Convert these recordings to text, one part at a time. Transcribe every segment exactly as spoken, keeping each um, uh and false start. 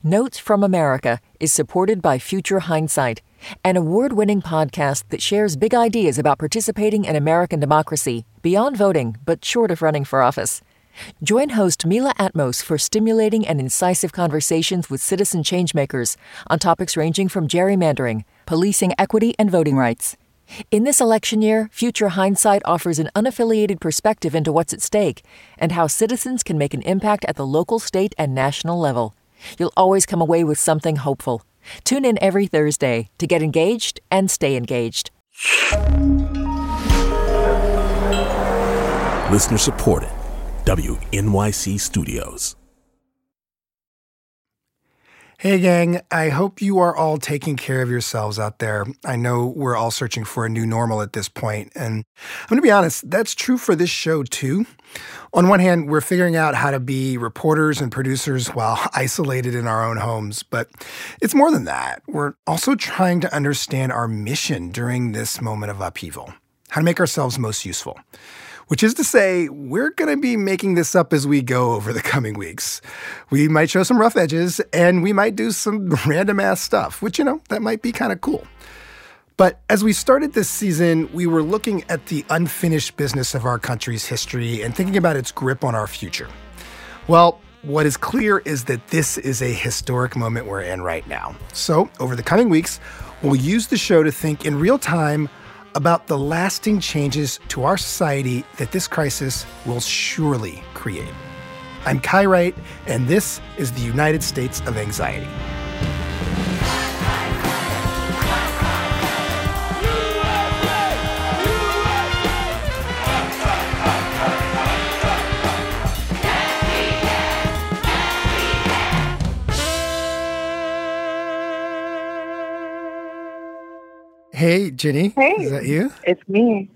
Notes from America is supported by Future Hindsight, an award-winning podcast that shares big ideas about participating in American democracy beyond voting, but short of running for office. Join host Mila Atmos for stimulating and incisive conversations with citizen changemakers on topics ranging from gerrymandering, policing equity, and voting rights. In this election year, Future Hindsight offers an unaffiliated perspective into what's at stake and how citizens can make an impact at the local, state, and national level. You'll always come away with something hopeful. Tune in every Thursday to get engaged and stay engaged. Listener supported. W N Y C Studios. Hey, gang. I hope you are all taking care of yourselves out there. I know we're all searching for a new normal at this point, and I'm going to be honest, that's true for this show, too. On one hand, we're figuring out how to be reporters and producers while isolated in our own homes, but it's more than that. We're also trying to understand our mission during this moment of upheaval, how to make ourselves most useful. Which is to say, we're going to be making this up as we go over the coming weeks. We might show some rough edges, and we might do some random-ass stuff, which, you know, that might be kind of cool. But as we started this season, we were looking at the unfinished business of our country's history and thinking about its grip on our future. Well, what is clear is that this is a historic moment we're in right now. So, over the coming weeks, we'll use the show to think in real time about the lasting changes to our society that this crisis will surely create. I'm Kai Wright, and this is the United States of Anxiety. Hey, Ginny. Hey. Is that you? It's me.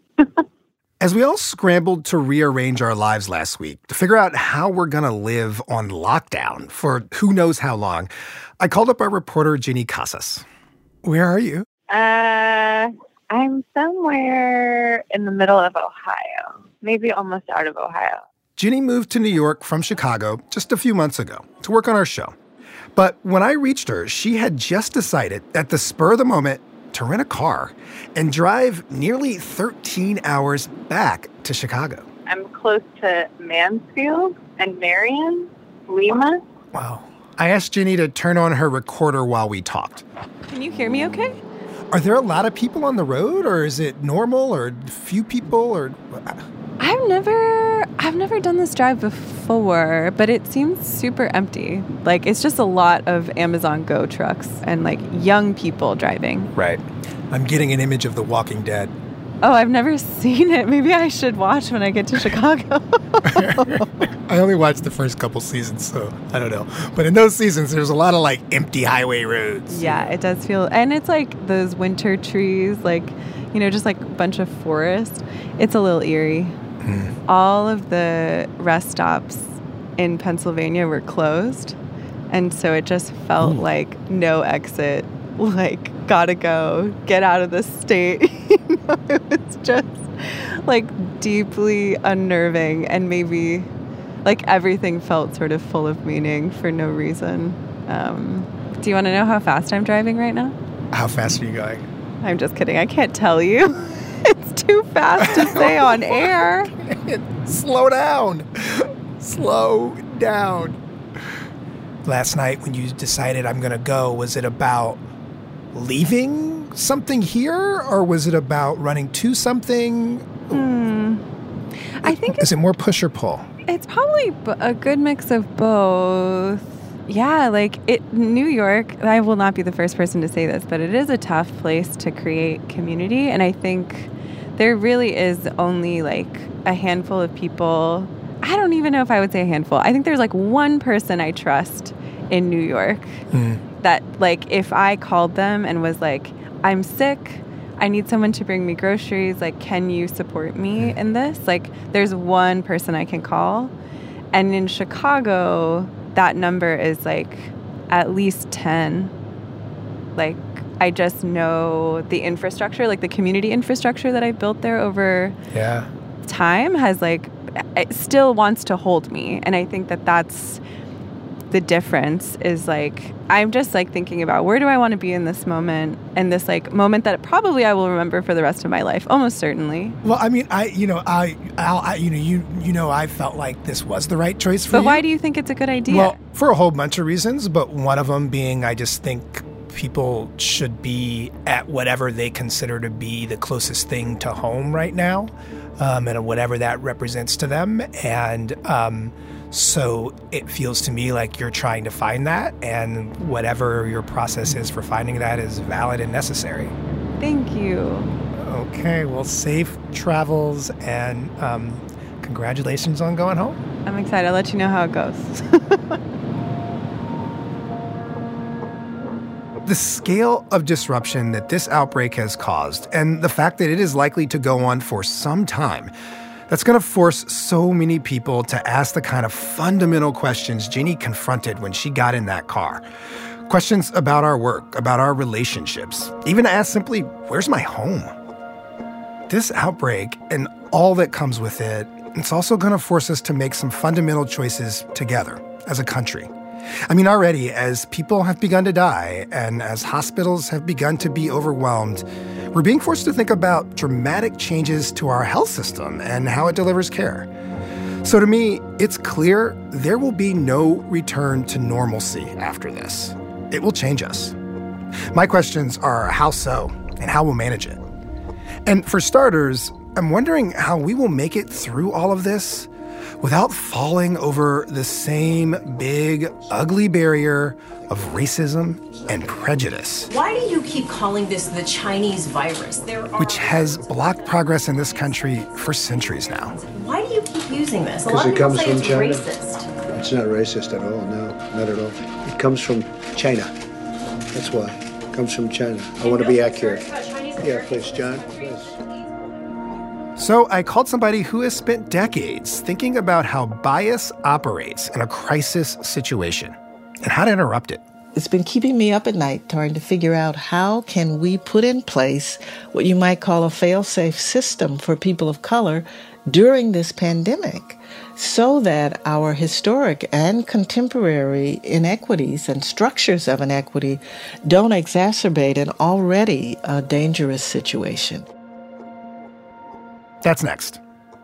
As we all scrambled to rearrange our lives last week to figure out how we're going to live on lockdown for who knows how long, I called up our reporter, Ginny Casas. Where are you? Uh, I'm somewhere in the middle of Ohio, maybe almost out of Ohio. Ginny moved to New York from Chicago just a few months ago to work on our show. But when I reached her, she had just decided at the spur of the moment to rent a car and drive nearly thirteen hours back to Chicago. I'm close to Mansfield and Marion, Lima. Wow. I asked Ginny to turn on her recorder while we talked. Can you hear me okay? Are there a lot of people on the road, or is it normal, or few people, or... I've never, I've never done this drive before, but it seems super empty. Like, it's just a lot of Amazon Go trucks and, like, young people driving. Right. I'm getting an image of The Walking Dead. Oh, I've never seen it. Maybe I should watch when I get to Chicago. I only watched the first couple seasons, so I don't know. But in those seasons, there's a lot of, like, empty highway roads. Yeah, it does feel... And it's, like, those winter trees, like, you know, just, like, a bunch of forest. It's a little eerie. Mm. All of the rest stops in Pennsylvania were closed, and so it just felt Ooh. like no exit, like, gotta go, get out of this state. You know, it was just, like, deeply unnerving, and maybe, like, everything felt sort of full of meaning for no reason. Um, do you want to know how fast I'm driving right now? How fast are you going? I'm just kidding. I can't tell you. It's too fast to say on air. Slow down. Slow down. Last night when you decided I'm going to go, was it about leaving something here, or was it about running to something? Hmm. I think Is it more push or pull? It's probably a good mix of both. Yeah, like it, New York, I will not be the first person to say this, but it is a tough place to create community. And I think there really is only like a handful of people. I don't even know if I would say a handful. I think there's like one person I trust in New York mm. that like if I called them and was like, I'm sick, I need someone to bring me groceries, like, can you support me in this? Like, there's one person I can call. And in Chicago, that number is like at least ten. Like, I just know the infrastructure, like the community infrastructure that I built there over yeah. time has like, it still wants to hold me. And I think that that's the difference is like, I'm just like thinking about where do I want to be in this moment, and this like moment that probably I will remember for the rest of my life, almost certainly. Well, I mean, I, you know, I, Al, I you know, you, you know, I felt like this was the right choice for but you. But why do you think it's a good idea? Well, for a whole bunch of reasons, but one of them being I just think people should be at whatever they consider to be the closest thing to home right now, um, and whatever that represents to them. And um, so it feels to me like you're trying to find that, and whatever your process is for finding that is valid and necessary. Thank you. Okay, well, safe travels, and um, congratulations on going home. I'm excited. I'll let you know how it goes. The scale of disruption that this outbreak has caused, and the fact that it is likely to go on for some time, that's going to force so many people to ask the kind of fundamental questions Ginny confronted when she got in that car. Questions about our work, about our relationships, even to ask simply, where's my home? This outbreak and all that comes with it, it's also going to force us to make some fundamental choices together as a country. I mean, already, as people have begun to die and as hospitals have begun to be overwhelmed, we're being forced to think about dramatic changes to our health system and how it delivers care. So to me, it's clear there will be no return to normalcy after this. It will change us. My questions are how so and how we'll manage it. And for starters, I'm wondering how we will make it through all of this without falling over the same big, ugly barrier of racism and prejudice. Why do you keep calling this the Chinese virus? There are which has blocked progress in this country for centuries now. Why do you keep using this? A Because lot it of people comes say from it's China. racist. It's not racist at all, no, not at all. It comes from China. That's why. It comes from China. I want to be accurate. Yeah, please, John. Yes. So I called somebody who has spent decades thinking about how bias operates in a crisis situation and how to interrupt it. It's been keeping me up at night trying to figure out how can we put in place what you might call a fail-safe system for people of color during this pandemic so that our historic and contemporary inequities and structures of inequity don't exacerbate an already uh, dangerous situation. That's next.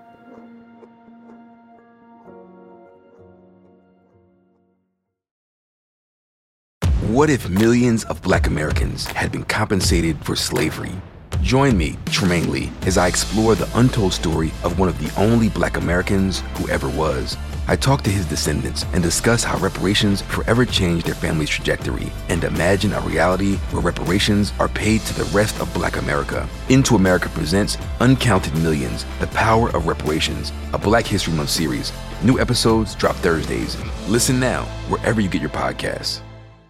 What if millions of Black Americans had been compensated for slavery? Join me, Tremaine Lee, as I explore the untold story of one of the only Black Americans who ever was. I talk to his descendants and discuss how reparations forever changed their family's trajectory and imagine a reality where reparations are paid to the rest of Black America. Into America presents Uncounted Millions, The Power of Reparations, a Black History Month series. New episodes drop Thursdays. Listen now, wherever you get your podcasts.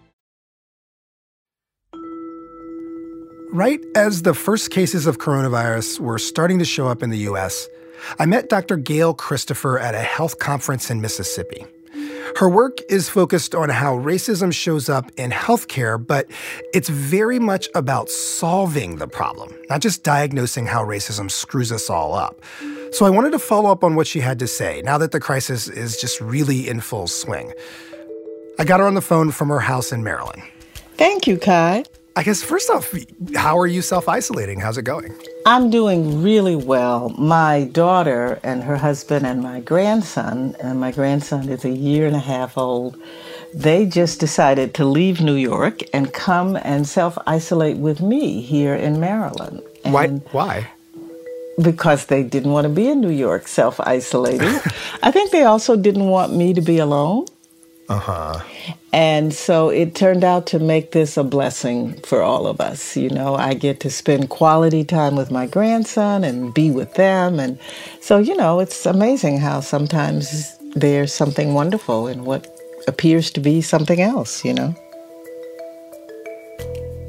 Right as the first cases of coronavirus were starting to show up in the U S, I met Doctor Gail Christopher at a health conference in Mississippi. Her work is focused on how racism shows up in healthcare, but it's very much about solving the problem, not just diagnosing how racism screws us all up. So I wanted to follow up on what she had to say now that the crisis is just really in full swing. I got her on the phone from her house in Maryland. Thank you, Kai. I guess first off, how are you self-isolating? How's it going? I'm doing really well. My daughter and her husband and my grandson, and my grandson is a year and a half old, they just decided to leave New York and come and self-isolate with me here in Maryland. And Why? Why? Because they didn't want to be in New York self-isolating. I think they also didn't want me to be alone. Uh-huh. And so it turned out to make this a blessing for all of us. You know, I get to spend quality time with my grandson and be with them. And so, you know, it's amazing how sometimes there's something wonderful in what appears to be something else, you know.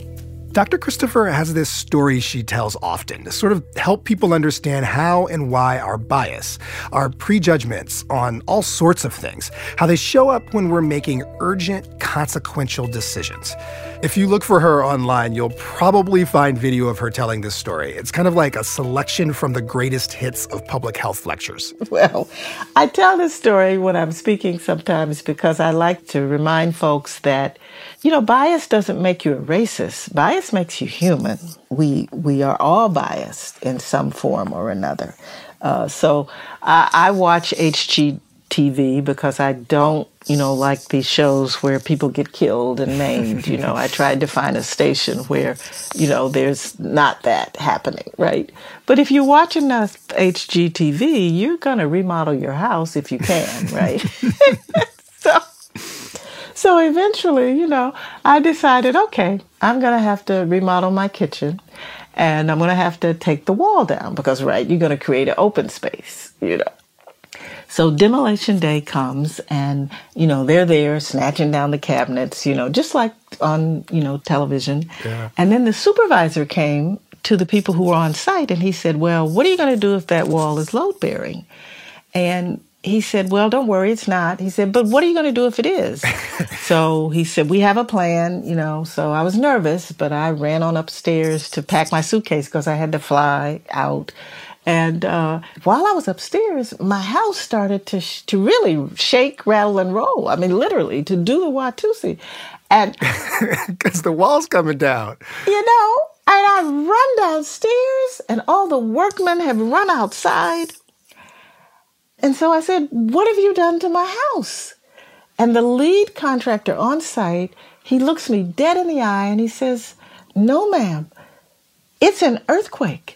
Doctor Christopher has this story she tells often to sort of help people understand how and why our bias, our prejudgments on all sorts of things, how they show up when we're making urgent, consequential decisions. If you look for her online, you'll probably find video of her telling this story. It's kind of like a selection from the greatest hits of public health lectures. Well, I tell this story when I'm speaking sometimes because I like to remind folks that, you know, bias doesn't make you a racist. Bias makes you human. We we are all biased in some form or another. Uh, so I, I watch H G T V because I don't, you know, like these shows where people get killed and maimed. You know, I tried to find a station where, you know, there's not that happening, right? But if you watch enough H G T V, you're going to remodel your house if you can, right? so, so eventually, you know, I decided, okay, I'm going to have to remodel my kitchen and I'm going to have to take the wall down because, right, you're going to create an open space, you know. So demolition day comes and, you know, they're there snatching down the cabinets, you know, just like on, you know, television. Yeah. And then the supervisor came to the people who were on site and he said, well, what are you going to do if that wall is load bearing? And he said, well, don't worry, it's not. He said, but what are you going to do if it is? So he said, we have a plan, you know. So I was nervous, but I ran on upstairs to pack my suitcase because I had to fly out. And uh, while I was upstairs, my house started to sh- to really shake, rattle, and roll. I mean, literally, to do the Watusi. And because the wall's coming down. You know, and I run downstairs, and all the workmen have run outside. And so I said, what have you done to my house? And the lead contractor on site, he looks me dead in the eye, and he says, no, ma'am, it's an earthquake.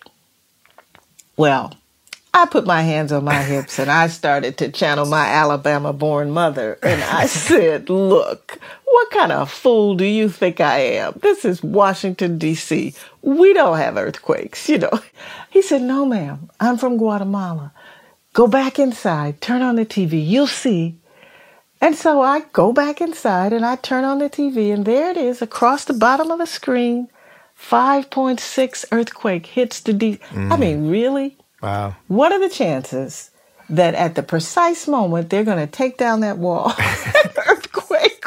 Well, I put my hands on my hips and I started to channel my Alabama-born mother. And I said, look, what kind of fool do you think I am? This is Washington, D C We don't have earthquakes, you know. He said, no, ma'am, I'm from Guatemala. Go back inside, turn on the T V, you'll see. And so I go back inside and I turn on the T V and there it is across the bottom of the screen. five point six earthquake hits the D. Mm. I mean, really? Wow. What are the chances that at the precise moment they're going to take down that wall? Earthquake.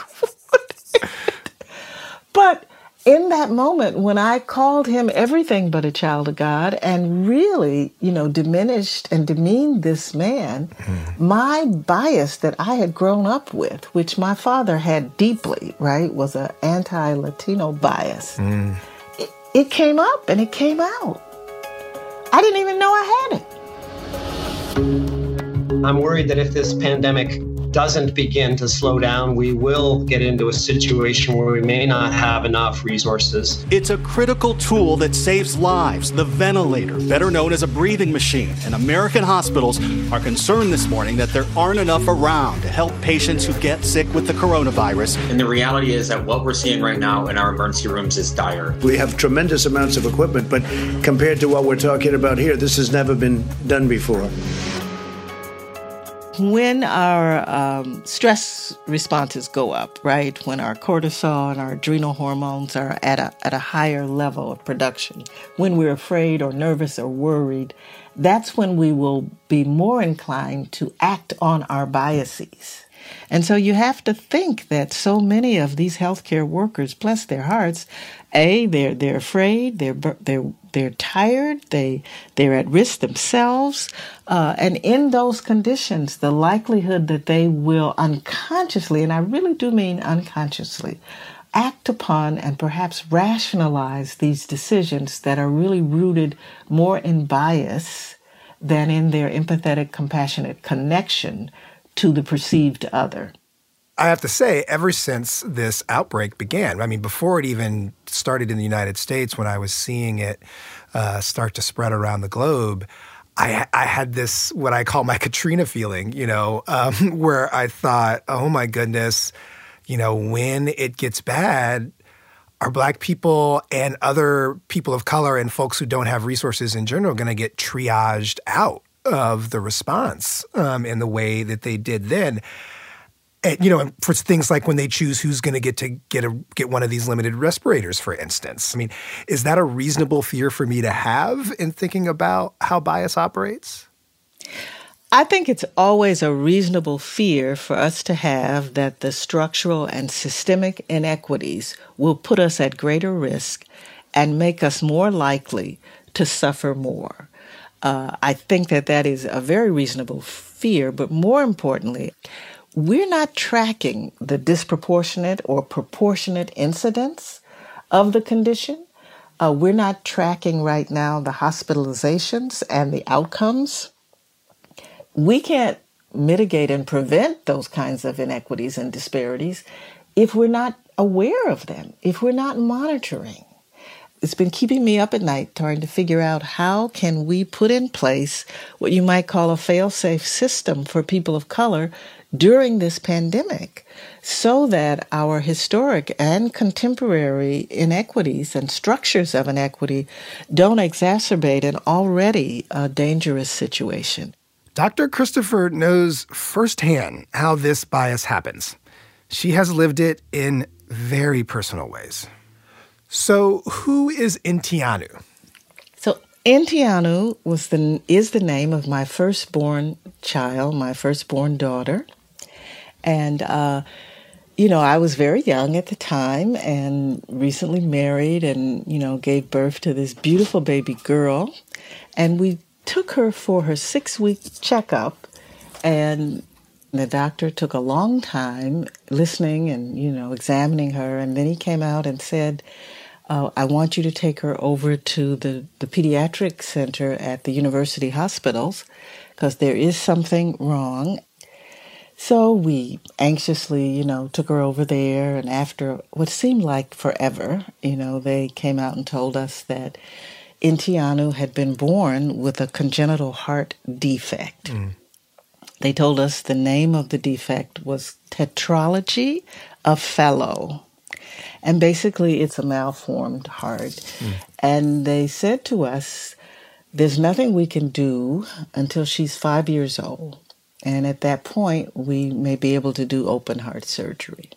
But in that moment, when I called him everything but a child of God and really, you know, diminished and demeaned this man, mm. my bias that I had grown up with, which my father had deeply, right, was an anti-Latino bias. Mm. It came up and it came out. I didn't even know I had it. I'm worried that if this pandemic doesn't begin to slow down, we will get into a situation where we may not have enough resources. It's a critical tool that saves lives, the ventilator, better known as a breathing machine. And American hospitals are concerned this morning that there aren't enough around to help patients who get sick with the coronavirus. And the reality is that what we're seeing right now in our emergency rooms is dire. We have tremendous amounts of equipment, but compared to what we're talking about here, this has never been done before. When our um, stress responses go up, right, when our cortisol and our adrenal hormones are at a, at a higher level of production, when we're afraid or nervous or worried, that's when we will be more inclined to act on our biases. And so you have to think that so many of these healthcare workers, bless their hearts, A, they're they're afraid, they're they're they're tired, they they're at risk themselves, uh, and in those conditions, the likelihood that they will unconsciously, and I really do mean unconsciously, act upon and perhaps rationalize these decisions that are really rooted more in bias than in their empathetic, compassionate connection to the perceived other. I have to say, ever since this outbreak began, I mean, before it even started in the United States, when I was seeing it uh, start to spread around the globe, I, I had this, what I call my Katrina feeling, you know, um, where I thought, oh my goodness, you know, when it gets bad, are Black people and other people of color and folks who don't have resources in general going to get triaged out of the response um, in the way that they did then? And, you know, for things like when they choose who's going to get to get a get one of these limited respirators, for instance. I mean, is that a reasonable fear for me to have in thinking about how bias operates? I think it's always a reasonable fear for us to have that the structural and systemic inequities will put us at greater risk and make us more likely to suffer more. Uh, I think that that is a very reasonable fear, but more importantly, we're not tracking the disproportionate or proportionate incidence of the condition. Uh, we're not tracking right now the hospitalizations and the outcomes. We can't mitigate and prevent those kinds of inequities and disparities if we're not aware of them, if we're not monitoring. It's been keeping me up at night trying to figure out how can we put in place what you might call a fail-safe system for people of color during this pandemic so that our historic and contemporary inequities and structures of inequity don't exacerbate an already uh, dangerous situation. Doctor Christopher knows firsthand how this bias happens. She has lived it in very personal ways. So who is Intianu? So Intianu was the, is the name of my firstborn child, my firstborn daughter. And, uh, you know, I was very young at the time and recently married and, you know, gave birth to this beautiful baby girl. And we took her for her six-week checkup, and the doctor took a long time listening and, you know, examining her. And then he came out and said, uh, I want you to take her over to the, the pediatric center at the university hospitals because there is something wrong. So we anxiously, you know, took her over there, and after what seemed like forever, you know, they came out and told us that Intianu had been born with a congenital heart defect. Mm. They told us the name of the defect was tetralogy of Fallot. And basically, it's a malformed heart. Mm. And they said to us, there's nothing we can do until she's five years old. And at that point, we may be able to do open heart surgery.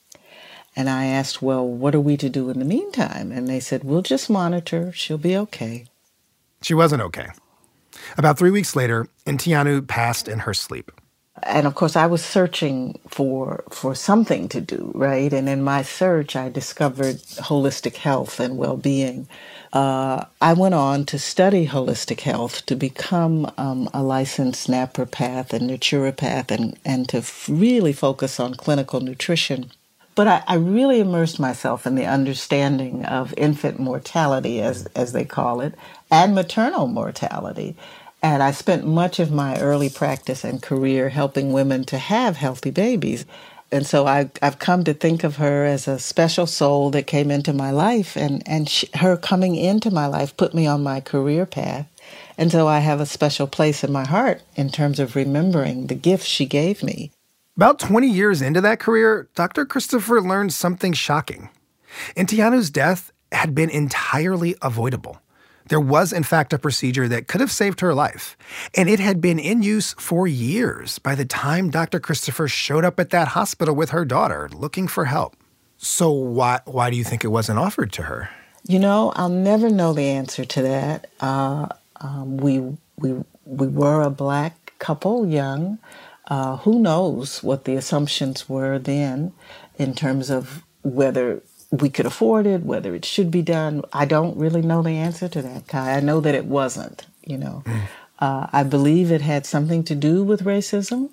And I asked, well, what are we to do in the meantime? And they said, we'll just monitor. She'll be okay. She wasn't okay. About three weeks later, Intianu passed in her sleep. And of course, I was searching for for something to do, right? And in my search, I discovered holistic health and well-being. Uh, I went on to study holistic health to become um, a licensed naturopath and naturopath and, and to f- really focus on clinical nutrition. But I, I really immersed myself in the understanding of infant mortality, as, as they call it, and maternal mortality. And I spent much of my early practice and career helping women to have healthy babies. And so I, I've come to think of her as a special soul that came into my life, and, and she, her coming into my life put me on my career path. And so I have a special place in my heart in terms of remembering the gifts she gave me. About twenty years into that career, Doctor Christopher learned something shocking. Intianu's death had been entirely avoidable. There was, in fact, a procedure that could have saved her life, and it had been in use for years by the time Doctor Christopher showed up at that hospital with her daughter looking for help. So why why do you think it wasn't offered to her? You know, I'll never know the answer to that. Uh, um, we we we were a black couple, young. Uh, who knows what the assumptions were then in terms of whether we could afford it, whether it should be done. I don't really know the answer to that, Kai. I know that it wasn't, you know. Mm. Uh, I believe it had something to do with racism.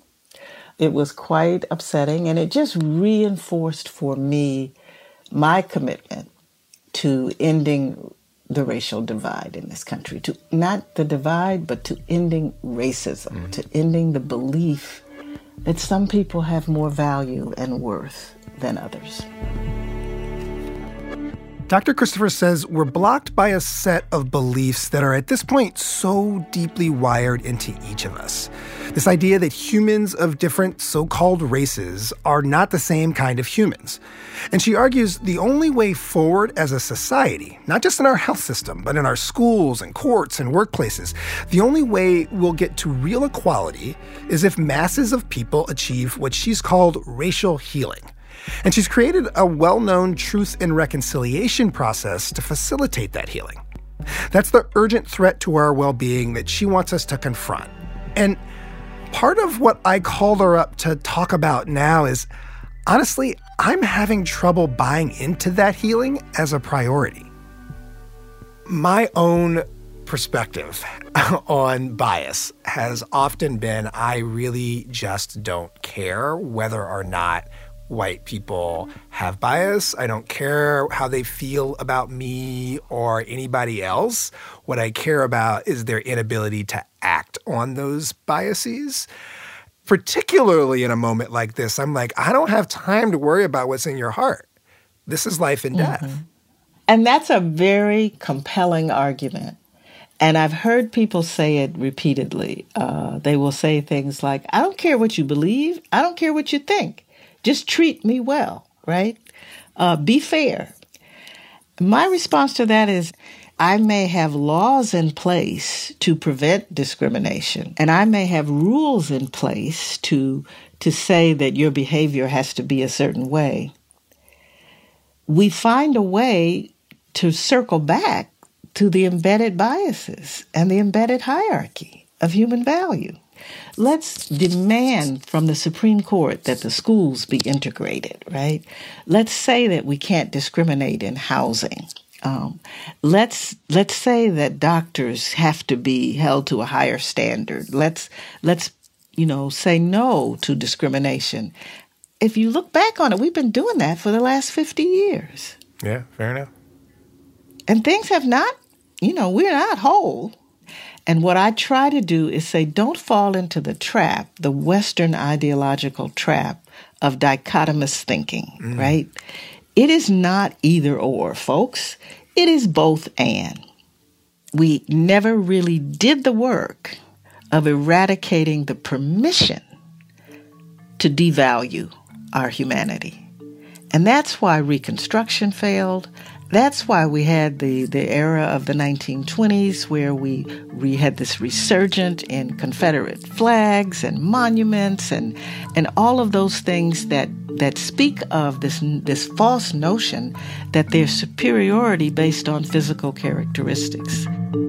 It was quite upsetting, and it just reinforced for me my commitment to ending the racial divide in this country, to not the divide, but to ending racism, mm. to ending the belief that some people have more value and worth than others. Doctor Christopher says we're blocked by a set of beliefs that are at this point so deeply wired into each of us. This idea that humans of different so-called races are not the same kind of humans. And she argues the only way forward as a society, not just in our health system, but in our schools and courts and workplaces, the only way we'll get to real equality is if masses of people achieve what she's called racial healing. And she's created a well-known truth and reconciliation process to facilitate that healing. That's the urgent threat to our well-being that she wants us to confront. And part of what I called her up to talk about now is, honestly, I'm having trouble buying into that healing as a priority. My own perspective on bias has often been I really just don't care whether or not white people have bias. I don't care how they feel about me or anybody else. What I care about is their inability to act on those biases. Particularly in a moment like this, I'm like, I don't have time to worry about what's in your heart. This is life and death. Mm-hmm. And that's a very compelling argument. And I've heard people say it repeatedly. Uh, they will say things like, I don't care what you believe. I don't care what you think. Just treat me well, right? Uh, be fair. My response to that is, I may have laws in place to prevent discrimination, and I may have rules in place to to say that your behavior has to be a certain way. We find a way to circle back to the embedded biases and the embedded hierarchy of human value. Let's demand from the Supreme Court that the schools be integrated, right? Let's say that we can't discriminate in housing. Um, let's let's say that doctors have to be held to a higher standard. Let's let's you know say no to discrimination. If you look back on it, we've been doing that for the last fifty years. Yeah, fair enough. And things have not, you know, we're not whole. And what I try to do is say, don't fall into the trap, the Western ideological trap of dichotomous thinking, mm. right? It is not either or, folks. It is both and. We never really did the work of eradicating the permission to devalue our humanity. And that's why Reconstruction failed. That's why we had the, the era of the nineteen twenties where we, we had this resurgence in Confederate flags and monuments and and all of those things that, that speak of this this false notion that there's superiority based on physical characteristics.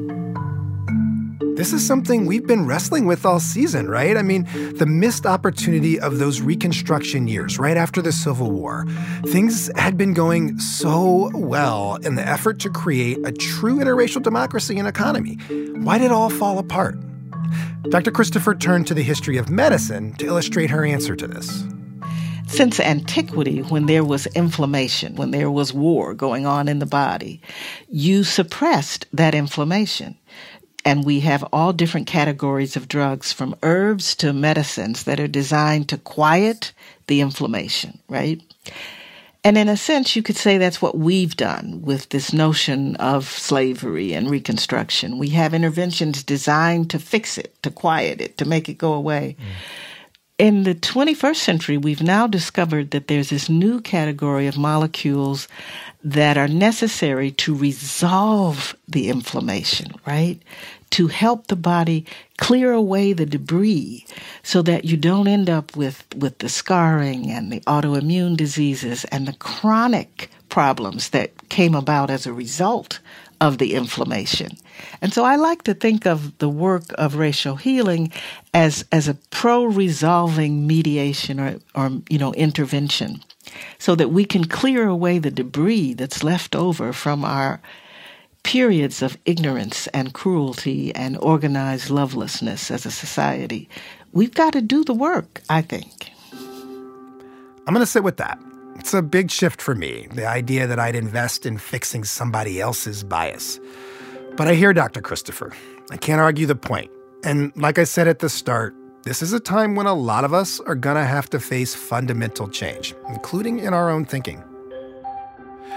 This is something we've been wrestling with all season, right? I mean, the missed opportunity of those Reconstruction years, right after the Civil War. Things had been going so well in the effort to create a true interracial democracy and economy. Why did it all fall apart? Doctor Christopher turned to the history of medicine to illustrate her answer to this. Since antiquity, when there was inflammation, when there was war going on in the body, you suppressed that inflammation. And we have all different categories of drugs, from herbs to medicines, that are designed to quiet the inflammation, right? And in a sense, you could say that's what we've done with this notion of slavery and Reconstruction. We have interventions designed to fix it, to quiet it, to make it go away. Mm. In the twenty-first century, we've now discovered that there's this new category of molecules that are necessary to resolve the inflammation, right? To help the body clear away the debris so that you don't end up with, with the scarring and the autoimmune diseases and the chronic problems that came about as a result of the inflammation. And so I like to think of the work of racial healing as, as a pro-resolving mediation or, or, you know, intervention, so that we can clear away the debris that's left over from our periods of ignorance and cruelty and organized lovelessness as a society. We've got to do the work, I think. I'm going to sit with that. It's a big shift for me, the idea that I'd invest in fixing somebody else's bias. But I hear Doctor Christopher. I can't argue the point. And like I said at the start, this is a time when a lot of us are going to have to face fundamental change, including in our own thinking.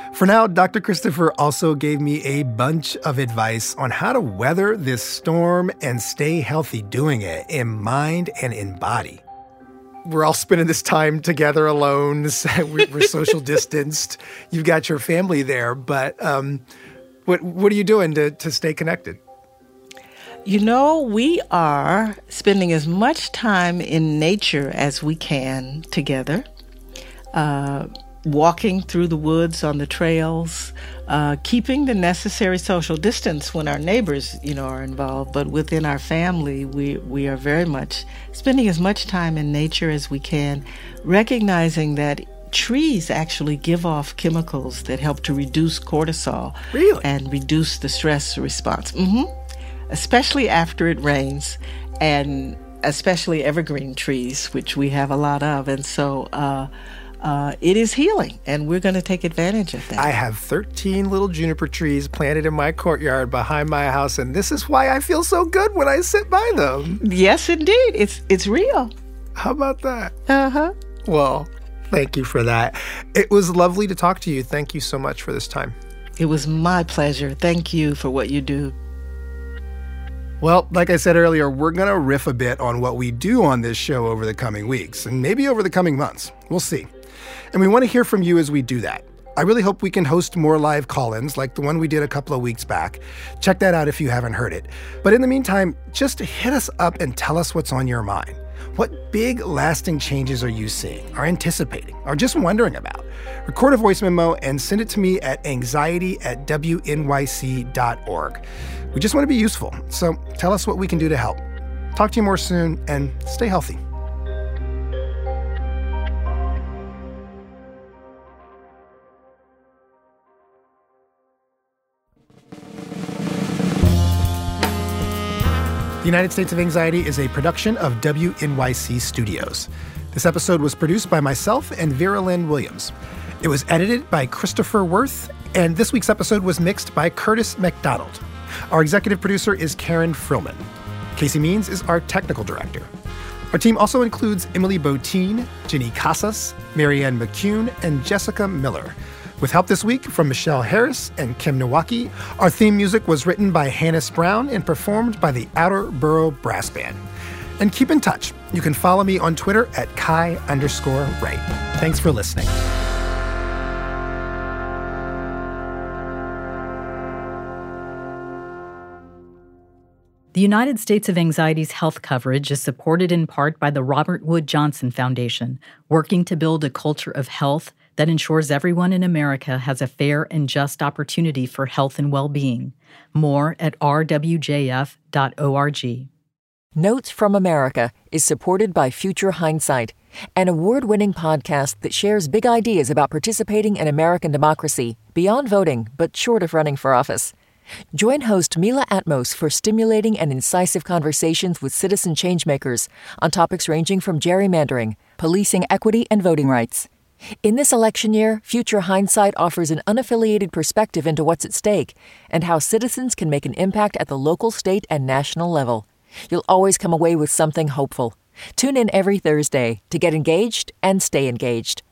For now, Doctor Christopher also gave me a bunch of advice on how to weather this storm and stay healthy doing it in mind and in body. We're all spending this time together alone. We're social distanced. You've got your family there, but um, what what are you doing to, to stay connected? You know, we are spending as much time in nature as we can together. Uh, walking through the woods on the trails, uh, keeping the necessary social distance when our neighbors, you know, are involved. But within our family, we, we are very much spending as much time in nature as we can, recognizing that trees actually give off chemicals that help to reduce cortisol. Really? And reduce the stress response. Mm-hmm. Especially after it rains, and especially evergreen trees, which we have a lot of. And so, uh, Uh, it is healing, and we're going to take advantage of that. I have thirteen little juniper trees planted in my courtyard behind my house, and this is why I feel so good when I sit by them. Yes, indeed. It's it's real. How about that? Uh-huh. Well, thank you for that. It was lovely to talk to you. Thank you so much for this time. It was my pleasure. Thank you for what you do. Well, like I said earlier, we're going to riff a bit on what we do on this show over the coming weeks, and maybe over the coming months. We'll see. And we want to hear from you as we do that. I really hope we can host more live call-ins like the one we did a couple of weeks back. Check that out if you haven't heard it. But in the meantime, just hit us up and tell us what's on your mind. What big, lasting changes are you seeing, are anticipating, or just wondering about? Record a voice memo and send it to me at anxiety at W N Y C dot org. We just want to be useful, so tell us what we can do to help. Talk to you more soon, and stay healthy. The United States of Anxiety is a production of W N Y C Studios. This episode was produced by myself and Vera Lynn Williams. It was edited by Christopher Worth, and this week's episode was mixed by Curtis McDonald. Our executive producer is Karen Frillman. Casey Means is our technical director. Our team also includes Emily Botine, Jenny Casas, Marianne McCune, and Jessica Miller. With help this week from Michelle Harris and Kim Nowacki, our theme music was written by Hannes Brown and performed by the Outer Borough Brass Band. And keep in touch. You can follow me on Twitter at Kai underscore Wright. Thanks for listening. The United States of Anxiety's health coverage is supported in part by the Robert Wood Johnson Foundation, working to build a culture of health that ensures everyone in America has a fair and just opportunity for health and well-being. More at r w j f dot org. Notes from America is supported by Future Hindsight, an award-winning podcast that shares big ideas about participating in American democracy beyond voting, but short of running for office. Join host Mila Atmos for stimulating and incisive conversations with citizen changemakers on topics ranging from gerrymandering, policing equity, and voting rights. In this election year, Future Hindsight offers an unaffiliated perspective into what's at stake and how citizens can make an impact at the local, state, and national level. You'll always come away with something hopeful. Tune in every Thursday to get engaged and stay engaged.